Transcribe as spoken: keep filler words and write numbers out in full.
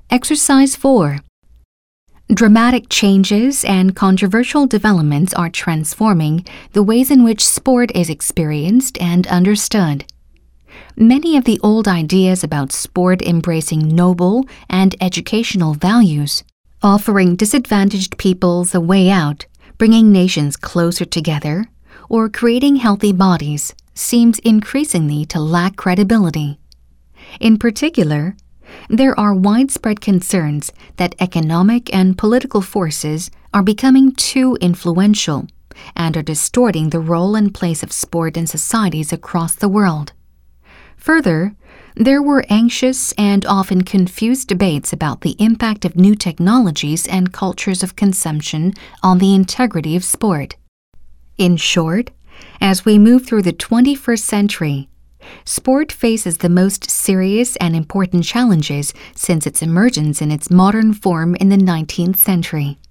Exercise four. Dramatic changes and controversial developments are transforming the ways in which sport is experienced and understood. Many of the old ideas about sport embracing noble and educational values, offering disadvantaged peoples a way out, bringing nations closer together, or creating healthy bodies, seems increasingly to lack credibility. In particular, there are widespread concerns that economic and political forces are becoming too influential and are distorting the role and place of sport in societies across the world. Further, there were anxious and often confused debates about the impact of new technologies and cultures of consumption on the integrity of sport. In short, as we move through the twenty-first century, sport faces the most serious and important challenges since its emergence in its modern form in the nineteenth century.